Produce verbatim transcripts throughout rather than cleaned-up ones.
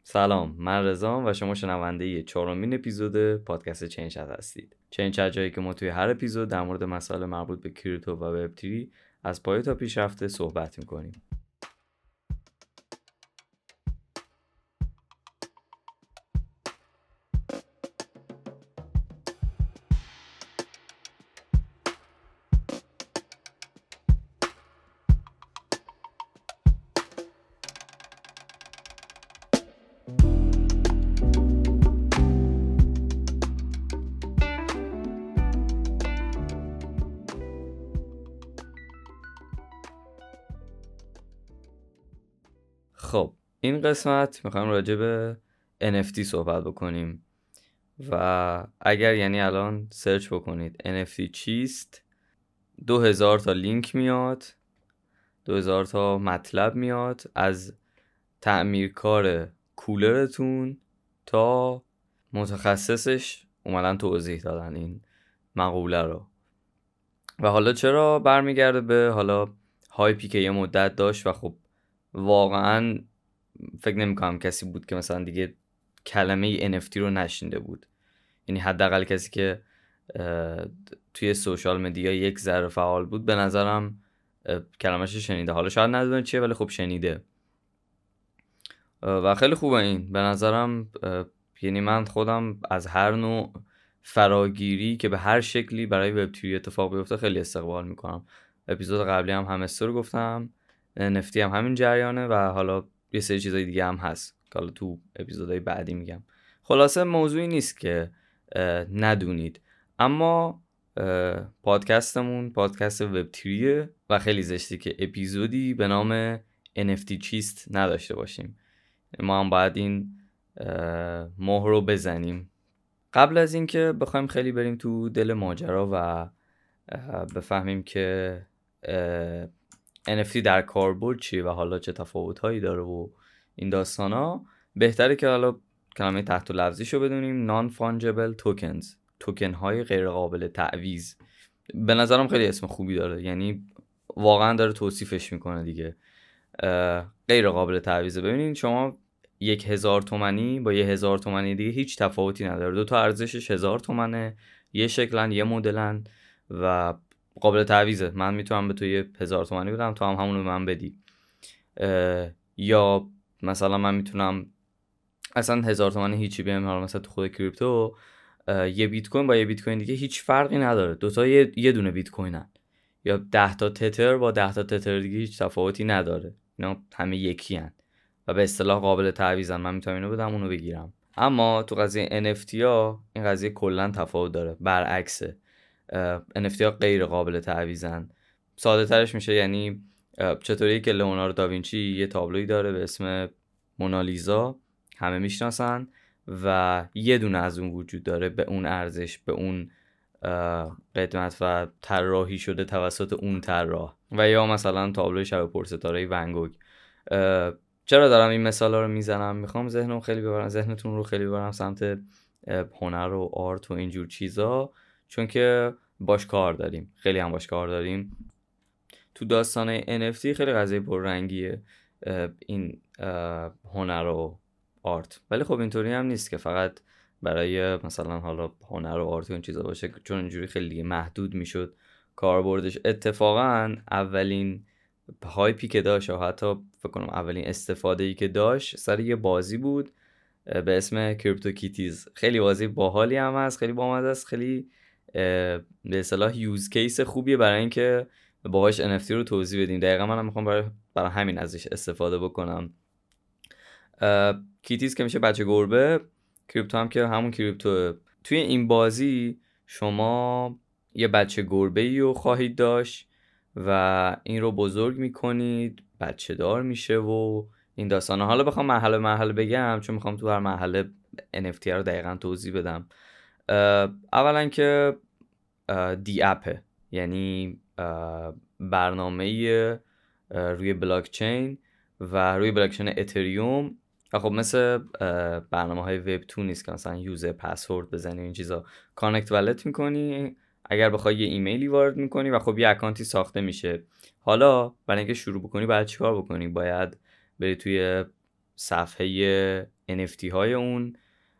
سلام، من رضام و شما شنونده چهارمین اپیزود پادکست چین چت هستید. چین چت جایی که ما توی هر اپیزود در مورد مسائل مربوط به کریپتو و وب تری از پایه تا پیشرفته صحبت می‌کنیم. خب این قسمت میخوایم راجع به ان اف تی صحبت بکنیم و اگر یعنی الان سرچ بکنید ان اف تی چیست، دو هزار تا لینک میاد، دو هزار تا مطلب میاد، از تعمیرکار کولرتون تا متخصصش اومدن توضیح دادن این مقوله رو. و حالا چرا برمیگرده به حالا هایپی که یه مدت داشت و خب واقعا فکر نمی‌کنم کسی بود که مثلا دیگه کلمه ان اف تی رو نشنیده بود. یعنی حداقل کسی که توی سوشال مدیا یک ذره فعال بود به نظرم کلمه‌اش شنیده. حالا شاید ندونه چیه ولی خب شنیده و خیلی خوبه این به نظرم. یعنی من خودم از هر نوع فراگیری که به هر شکلی برای وب تری اتفاق بیفته خیلی استقبال میکنم. اپیزود قبلی هم همستر رو گفتم، نفتی هم همین جریانه و حالا یه سری چیزای دیگه هم هست که حالا تو اپیزودهای بعدی میگم. خلاصه موضوعی نیست که ندونید، اما پادکستمون پادکست وب تریه و خیلی زشتی که اپیزودی به نام ان اف تی چیست نداشته باشیم. ما هم باید این مهر رو بزنیم. قبل از این که بخوایم خیلی بریم تو دل ماجرا و بفهمیم که ان اف تی در کاربرد چیه و حالا چه تفاوت‌هایی داره و این داستانا، بهتره که حالا کلمه تحت لفظیشو بدونیم. نان فانجبل توکنز، توکن های غیر قابل تعویض. به نظرم خیلی اسم خوبی داره، یعنی واقعا داره توصیفش میکنه دیگه. غیر قابل تعویضه. ببینید شما یک هزار تومنی با یه هزار تومنی دیگه هیچ تفاوتی نداره. دو تا ارزشش هزار تومنه، یه شکلن، یه مدلن و قابل تعویضه. من میتونم به تو یه هزار تومنی بدم، تو هم همونو به من بدی. یا مثلا من میتونم اصلا هزار تومنی هیچی بهم، حالا مثلا تو خود کریپتو یه بیت کوین با یه بیت کوین دیگه هیچ فرقی نداره. دو تا یه, یه دونه بیت کوینن. یا ده تا تتر با ده تا تتر دیگه هیچ تفاوتی نداره. اینا همه یکی هن و به اصطلاح قابل تعویضن. من میتونم اینو بدم اونو بگیرم. اما تو قضیه ان اف تی ها این قضیه کلا تفاوت داره، برعکسه. ان اف تی ها غیر قابل تعویضن. ساده ترش میشه یعنی چطوری که لئوناردو داوینچی یه تابلویی داره به اسم مونالیزا، همه میشناسن و یه دونه از اون وجود داره به اون ارزش، به اون قدمت و طراحی شده توسط اون طراح. و یا مثلا تابلوی شب پرستاره ون گوگ. چرا دارم این مثالا رو میزنم؟ میخوام ذهنم خیلی ببرم ذهنتون رو خیلی ببرم سمت هنر و آرت و اینجور چیزا، چون که باش کار داریم، خیلی هم باش کار داریم. تو داستان ان اف تی خیلی قضیه پررنگیه این هنر و آرت، ولی خب اینطوری هم نیست که فقط برای مثلا حالا هنر و آرت و این چیزا باشه، چون اینجوری خیلی محدود میشد کاربردش. اتفاقا اولین هایپی که داشت و حتی فکر کنم اولین استفاده‌ای که داشت سر یه بازی بود به اسم کریپتو کیتیز. خیلی بازی باحالی هم هست، خیلی بامزه است، خیلی به اصطلاح یوز کیس خوبیه برای اینکه باهاش ان اف تی رو توضیح بدیم. دقیقاً منم میخوام برای برای همین ازش استفاده بکنم. کیتیز که میشه بچه گربه، کریپتو هم که همون کریپتو. توی این بازی شما یه بچه گربه‌ای رو خواهید داشت و این رو بزرگ میکنید، بچه دار میشه و این داستانه. حالا بخوام مرحله مرحله بگم چون میخوام تو هر مرحله ان اف تی رو دقیقاً توضیح بدم. اولا که دی اپه، یعنی برنامه روی بلاک چین و روی بلاک چین اتریوم. و خب مثل برنامه های وب تو نیست که مثلا یوزر پسورد بزنی این چیزا. کانکت والت میکنی، اگر بخوای یه ایمیلی وارد میکنی و خب یه اکانتی ساخته میشه. حالا برای اینکه شروع بکنی باید چیکار بکنی؟ باید بری توی صفحه ان اف تی های اون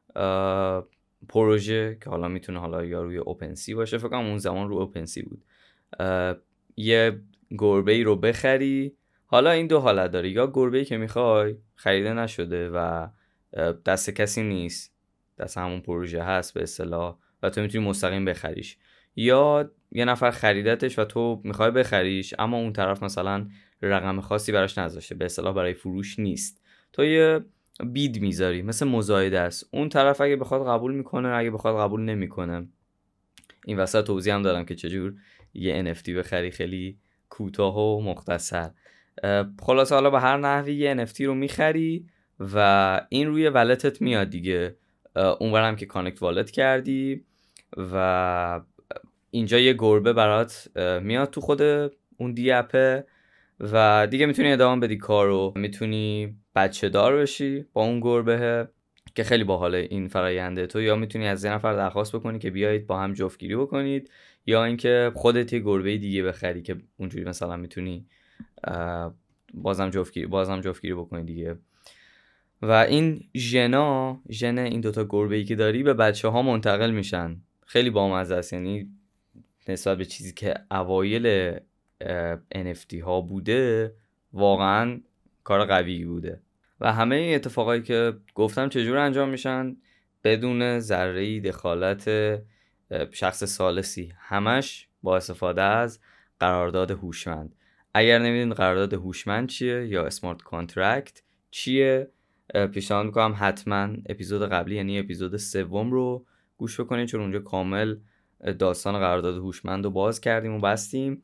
پروژه که حالا میتونه حالا یا روی اوپن سی باشه، فکر کنم اون زمان رو اوپن سی بود، یه گربه‌ای رو بخری. حالا این دو حالت داره، یا گربه‌ای که میخوای خریده نشده و دست کسی نیست، دست همون پروژه هست به اصطلاح و تو میتونی مستقیم بخریش، یا یه نفر خریدتش و تو میخوای بخریش اما اون طرف مثلا رقم خاصی براش نذاشته، به اصطلاح برای فروش نیست، تو یه بید میذاری مثل مزایده است، اون طرف اگه بخواد قبول میکنه، اگه بخواد قبول نمیکنه. این وسط توضیح هم دادم که چجور یه ان اف تی بخری، خیلی کوتاه و مختصر. خلاصه حالا به هر نحوی یه ان اف تی رو میخری و این روی ولتت میاد دیگه، اونورم که کانکت والت کردی و اینجا یه گربه برات میاد تو خود اون دی اپه و دیگه میتونی ادامه بدی کارو، میتونی بچه دار بشی با اون گربه که خیلی باحاله این فراینده. تو یا میتونی از یه نفر درخواست بکنی که بیایید با هم جفتگیری بکنید، یا اینکه خودت یه گربه دیگه بخری که اونجوری مثلا میتونی بازم جفتگیری بازم جفتگیری بکنی دیگه. و این ژنا ژن این دوتا گربه‌ای که داری به بچه ها منتقل میشن. خیلی بامزه است، یعنی نسبت به چیزی که اوایل ان اف تی ها بوده واقعا کار قوی بوده. و همه این اتفاقایی که گفتم چجور انجام میشن؟ بدون ذره‌ای دخالت شخص ثالثی، همش با استفاده از قرارداد هوشمند. اگر نمیدونید قرارداد هوشمند چیه یا اسمارت کانترکت چیه، پیشنهاد میکنم حتما اپیزود قبلی یعنی اپیزود سوم رو گوش بکنید، چون اونجا کامل داستان قرارداد هوشمند رو باز کردیم و بستیم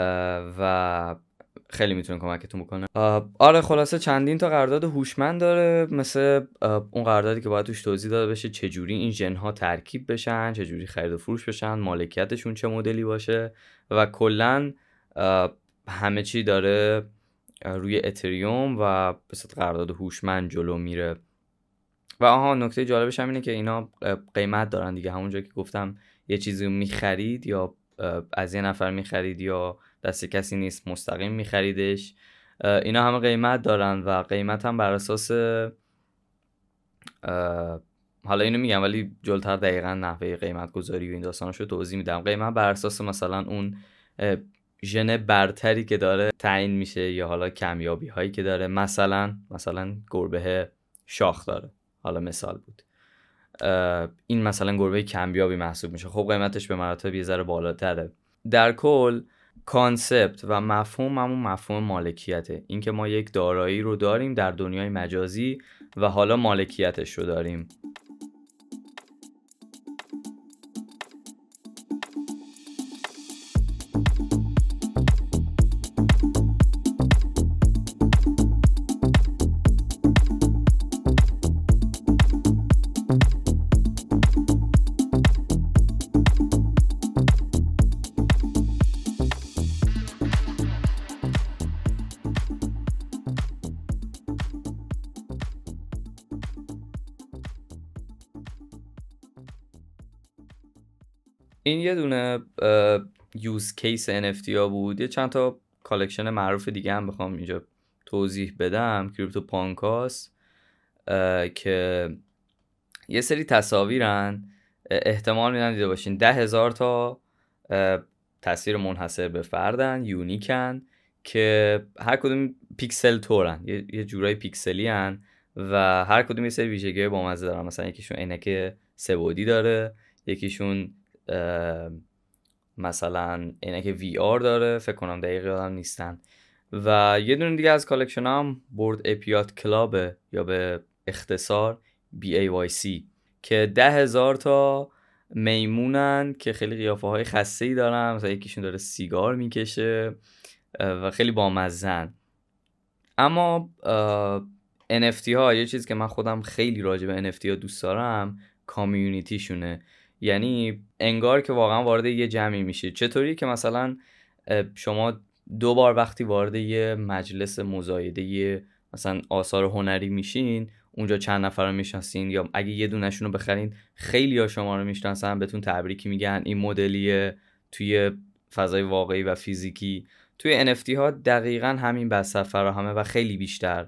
و خیلی میتونه کمکتون بکنه. آره خلاصه چندین تا قرارداد هوشمند داره، مثل اون قراردادی که باید توش توضیح داده بشه چجوری این ژن ها ترکیب بشن، چجوری خرید و فروش بشن، مالکیتشون چه مدلی باشه و کلا همه چی داره روی اتریوم و به صورت قرارداد هوشمند جلو میره. و آها نکته جالبش هم اینه که اینا قیمت دارن دیگه، همونجا که گفتم یه چیزی رو میخرید یا از یه نفر میخرید یا دست کسی نیست مستقیم میخریدش، اینا همه قیمت دارن و قیمت هم بر اساس حالا اینو میگم ولی جلوتر دقیقا نحوه قیمت گذاری و این داستاناشو توضیح میدم. قیمت بر اساس مثلا اون ژن برتری که داره تعیین میشه یا حالا کمیابی هایی که داره، مثلا مثلا گربه شاخ داره، حالا مثال بود، این مثلا گربه کمیابی محسوب میشه، خب قیمتش به مراتب یه ذره بالاتره. در کل کانسپت و مفهوم همون مفهوم مالکیته، این که ما یک دارایی رو داریم در دنیای مجازی و حالا مالکیتش رو داریم. این یه دونه یوز کیس ان اف تی ها بود. یه چند تا کالکشن معروف دیگه هم بخوام اینجا توضیح بدم. کریپتو پانکاس که یه سری تصاویرن، احتمال میدن دیده باشین، ده هزار تا تصویر منحصر به فردن، یونیکن، که هر کدوم پیکسل تورن، یه, یه جورای پیکسلی هن و هر کدوم یه سری ویژگی با مزه دارن. مثلا یکیشون عینک سه‌بعدی داره، یکیشون مثلا عینک وی آر داره، فکر کنم دقیق یادم نیستن، و یه دونه دیگه از کالکشن هم بورد اپیات کلابه یا به اختصار بی ای وای سی که ده هزار تا میمونن که خیلی قیافه های خسته‌ای دارن، مثلا یکیشون داره سیگار میکشه و خیلی بامزن. اما ان اف تی ها، یه چیز که من خودم خیلی راجع به ان اف تی ها دوست دارم، کامیونیتی شونه. یعنی انگار که واقعا وارد یه جمعی میشه. چطوری که مثلا شما دو بار وقتی وارد یه مجلس مزایده مثلا آثار هنری میشین، اونجا چند نفر رو میشناسین، یا اگه یه دونشون رو بخرین خیلی ها شما رو میشناسن، بهتون تبریکی میگن، این مدلیه توی فضای واقعی و فیزیکی. توی ان اف تی ها دقیقاً همین بستر فراهمه و خیلی بیشتر.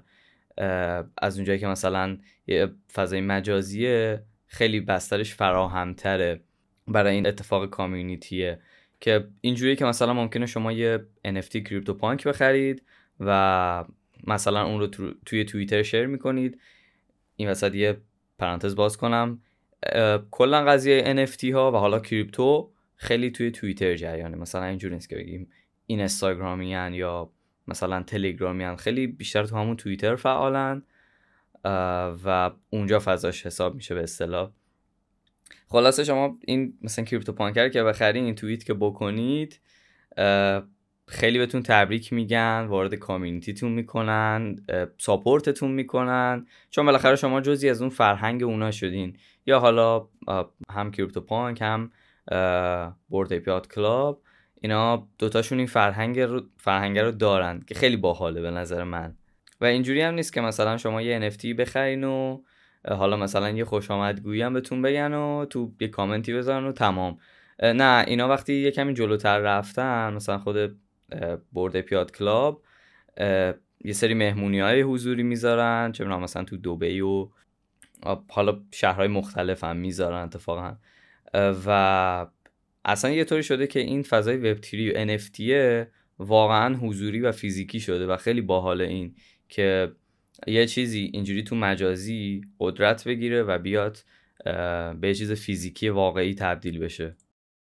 از اونجایی که مثلا یه فضای مجازیه خیلی بسترش فراهمتره برای این اتفاق کامیونیتیه، که اینجوریه که مثلا ممکنه شما یه ان اف تی کریپتو پانک بخرید و مثلا اون رو تو، توی توییتر شیر میکنید. این وسط یه پرانتز باز کنم، کلا قضیه ان اف تی ها و حالا کریپتو خیلی توی توییتر جریانه. مثلا اینجوری نیست که بگیم اینستاگرامیان یا مثلا تلگرامیان، خیلی بیشتر تو همون توییتر فعالن و اونجا فضاش حساب میشه به اصطلاح. خلاصه شما این مثلا کریپتو پانکر که بخرین، این توییت که بکنید، خیلی بهتون تبریک میگن، وارد کامیونیتیتون میکنن، ساپورتتون میکنن، چون بالاخره شما جزئی از اون فرهنگ اونا شدین. یا حالا هم کریپتو پانک هم بورد اپیات کلاب، اینا دوتاشون این فرهنگ رو فرهنگ رو دارن که خیلی باحاله به نظر من. و اینجوری هم نیست که مثلا شما یه ان اف تی بخرین و حالا مثلا یه خوش آمدگویی هم بهتون بگن و تو یه کامنتی بذارن و تمام. نه، اینا وقتی یه کمی جلوتر رفتن، مثلا خود بورد اپیات کلاب یه سری مهمونی‌های حضوری میذارن، چه می‌دونم مثلا تو دبی و حالا شهرهای مختلف هم میذارن اتفاقا. و اصلا یه طوری شده که این فضای وب تری و ان اف تی واقعا حضوری و فیزیکی شده و خیلی باحاله این که یه چیزی اینجوری تو مجازی قدرت بگیره و بیاد به یه چیز فیزیکی واقعی تبدیل بشه.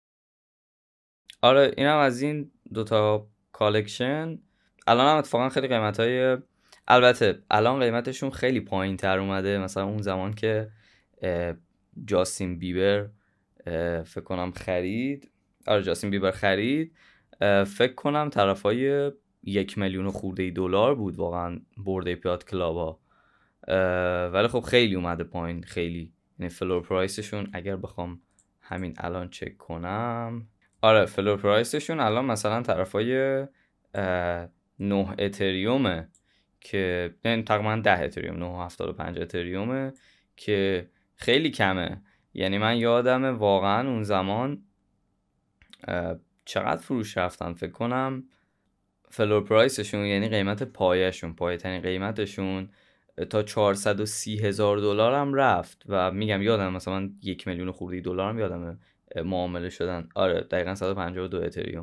آره اینم از این دوتا کالکشن. الان هم اتفاقا خیلی قیمتای، البته الان قیمتشون خیلی پایین تر اومده. مثلا اون زمان که جاستین بیبر فکر کنم خرید، آره جاستین بیبر خرید، فکر کنم طرفای یک میلیون خورده دلار بود واقعا بورد اپیات کلابا، ولی خب خیلی اومده پایین، خیلی. یعنی فلور پرایسشون اگر بخوام همین الان چک کنم، آره فلور پرایسشون الان مثلا طرفای نه اتریومه که یعنی تقریبا ده اتریوم، نه و هفتاد و پنج اتریومه که خیلی کمه. یعنی من یادمه واقعا اون زمان چقدر فروش رفتن، فکر کنم فلور پرایسشون یعنی قیمت پایشون، پایه ترین قیمتشون تا چهارصد و سی هزار دلار هم رفت. و میگم یادم مثلا یک میلیون خورده دلار هم یادمه معامله شدن. آره دقیقا صد و پنجاه و دو اتریوم.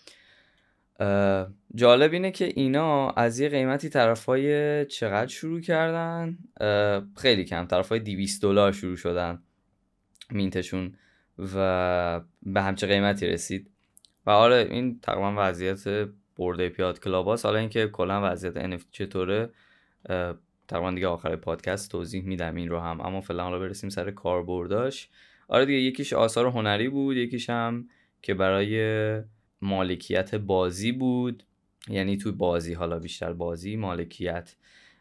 جالب اینه که اینا از یه قیمتی طرفای چقدر شروع کردن، خیلی کم، طرفای دویست دلار شروع شدن مینتشون و به همچه قیمتی رسید. و آره این تقریبا وضعیت بورد اپیات کلاباس. حالا اینکه کلا وضعیت ان اف تی چطوره تقریبا دیگه آخر پادکست توضیح میدم این رو هم، اما فعلا حالا برسیم سر کاربرداش. آره دیگه یکیش آثار هنری بود، یکیش هم که برای مالکیت بازی بود، یعنی توی بازی، حالا بیشتر بازی مالکیت.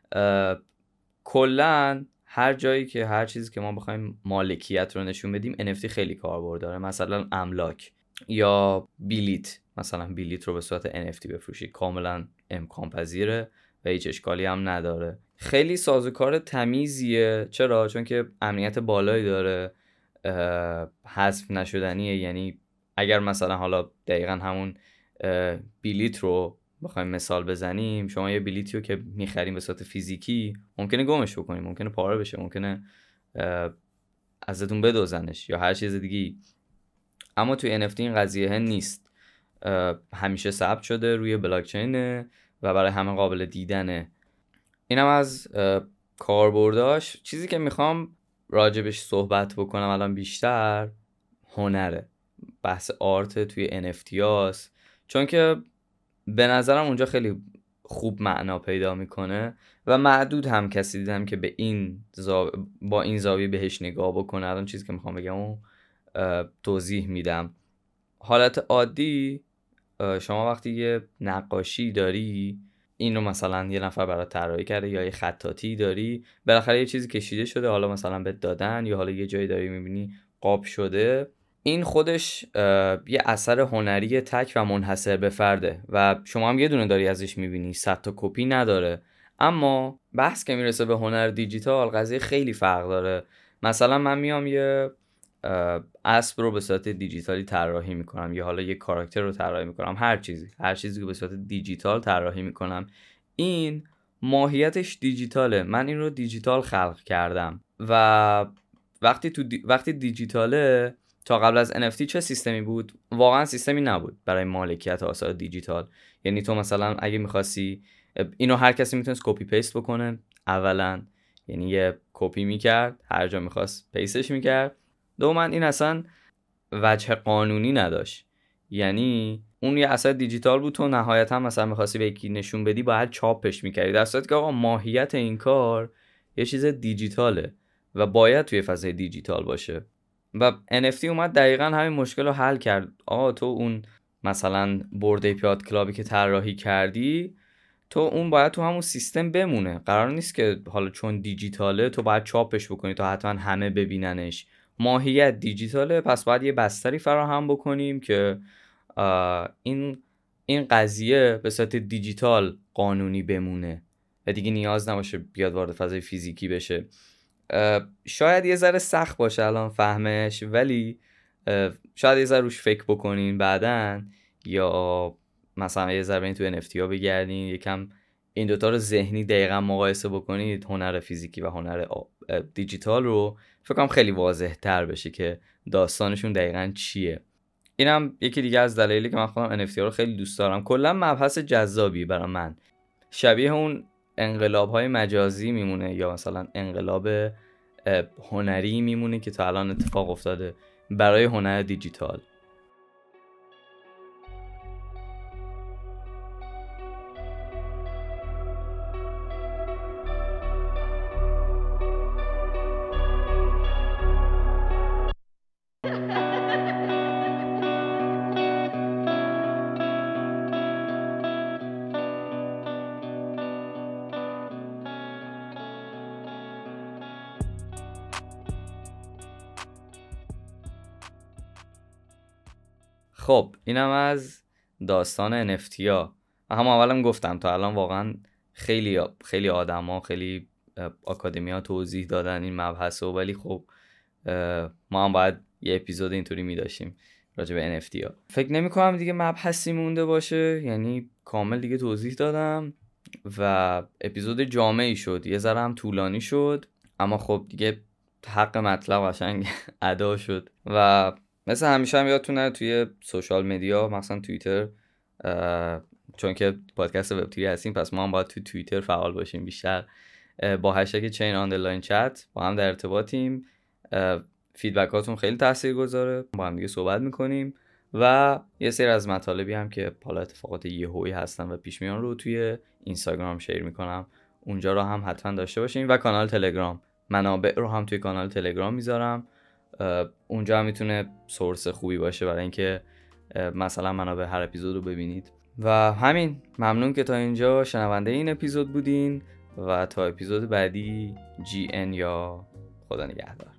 کلا هر جایی که هر چیزی که ما بخوایم مالکیت رو نشون بدیم ان اف تی خیلی کاربرد داره. مثلا املاک یا بلیت، مثلا بلیت رو به صورت ان اف تی بفروشید کاملا امکان پذیره و هیچ اشکالی هم نداره. خیلی سازوکار تمیزیه. چرا؟ چون که امنیت بالایی داره، حذف نشدنیه. یعنی اگر مثلا حالا دقیقا همون بلیت رو بخوایم مثال بزنیم، شما یه بلیتی رو که میخریم به صورت فیزیکی ممکنه گمش بکنیم، ممکنه پاره بشه، ممکنه ازتون بدوزنش یا هر چیز دیگه. اما توی ان اف تی این قضیه نیست، همیشه ثبت شده روی بلاکچین و برای همه قابل دیدنه. اینم از کاربرداش. چیزی که میخوام راجبش صحبت بکنم الان بیشتر هنره، بحث آرت توی ان اف تی هاست، چون که به نظرم اونجا خیلی خوب معنا پیدا میکنه و معدود هم کسی دیدم که به این زاو... با این زاویه بهش نگاه بکنه. الان چیزی که میخوام بگم و توضیح میدم. حالت عادی شما وقتی یه نقاشی داری، این رو مثلا یه نفر برات طراحی کرده یا یه خطاطی داری، بالاخره یه چیزی کشیده شده، حالا مثلا بهت دادن یا حالا یه جایی داری میبینی قاب شده، این خودش یه اثر هنری تک و منحصر به فرده و شما هم یه دونه داری ازش میبینی، صد تا کپی نداره. اما بحث که میرسه به هنر دیجیتال قضیه خیلی فرق داره. مثلا من میام یه اسب رو به صورت دیجیتالی طراحی میکنم یا حالا یه کاراکتر رو طراحی میکنم، هر چیزی هر چیزی که به صورت دیجیتال طراحی میکنم، این ماهیتش دیجیتاله، من این رو دیجیتال خلق کردم و وقتی تو دی... وقتی دیجیتاله، تا قبل از ان اف تی چه سیستمی بود؟ واقعا سیستمی نبود برای مالکیت آثار دیجیتال. یعنی تو مثلا اگه می‌خواستی اینو، هر کسی میتونست کپی پیست بکنه اولا، یعنی یه کپی میکرد هر جا میخواست پیستش میکرد. دوما این اصلا وجه قانونی نداشت، یعنی اون یه اثر دیجیتال بود، تو نهایتا مثلا میخواستی به یکی نشون بدی باید چاپش میکردی، در صورتی که آقا ماهیت این کار یه چیز دیجیتاله و باید توی فضای دیجیتال باشه. و ان اف تی اومد دقیقا همین مشکل رو حل کرد. آقا تو اون مثلا برد ای پی آی کلابی که طراحی کردی، تو اون باید تو همون سیستم بمونه. قرار نیست که حالا چون دیجیتاله تو باید چاپش بکنی تا حتما همه ببیننش. ماهیت دیجیتاله، پس باید یه بستری فراهم بکنیم که این این قضیه به صورت دیجیتال قانونی بمونه و دیگه نیاز نباشه بیاد وارد فضای فیزیکی بشه. شاید یه ذره سخت باشه الان فهمش، ولی شاید یه ذره روش فکر بکنین بعدن، یا مثلا یه ذره این تو ان اف تی ها بگردین یکم این دوتا رو ذهنی دقیقا مقایسه بکنید، هنر فیزیکی و هنر دیجیتال رو، فکر کنم خیلی واضح تر بشه که داستانشون دقیقا چیه. اینم یکی دیگه از دلایلی که من خودم ان اف تی ها رو خیلی دوست دارم. کلا مبحث جذابی برای من، شبیه اون انقلاب های مجازی میمونه یا مثلا انقلاب هنری میمونه که تا الان اتفاق افتاده برای هنر دیجیتال. خب اینم از داستان ان اف تی ها. هم اولم گفتم تا الان واقعا خیلی خیلی آدما، خیلی آکادمیا توضیح دادن این مبحثو، ولی خب ما هم باید یه اپیزود اینطوری می داشتیم راجع به ان اف تی ها. فکر نمی کنم دیگه مبحثی مونده باشه، یعنی کامل دیگه توضیح دادم و اپیزود جامعی شد. یه ذره هم طولانی شد، اما خب دیگه حق مطلب قشنگ ادا شد. و مثل همیشه هم یادتون نره توی سوشال مدیا، مثلا توییتر، چون که پادکست وب تیری هستیم پس ما هم باید توی توییتر فعال باشیم بیشتر، با هشتگ چین آندرلاین چت با هم در ارتباطیم. فیدبکاتون خیلی تاثیرگذاره، با هم دیگه صحبت میکنیم و یه سری از مطالبی هم که حالا اتفاقات یهویی هستن و پیش میان رو توی اینستاگرام شیر میکنم، اونجا رو هم حتما داشته باشین. و کانال تلگرام، منابع رو هم توی کانال تلگرام میذارم، اونجا هم میتونه سورس خوبی باشه برای اینکه مثلا منابع هر اپیزود رو ببینید. و همین، ممنون که تا اینجا شنونده این اپیزود بودین و تا اپیزود بعدی جی ان یا خدا نگهدار.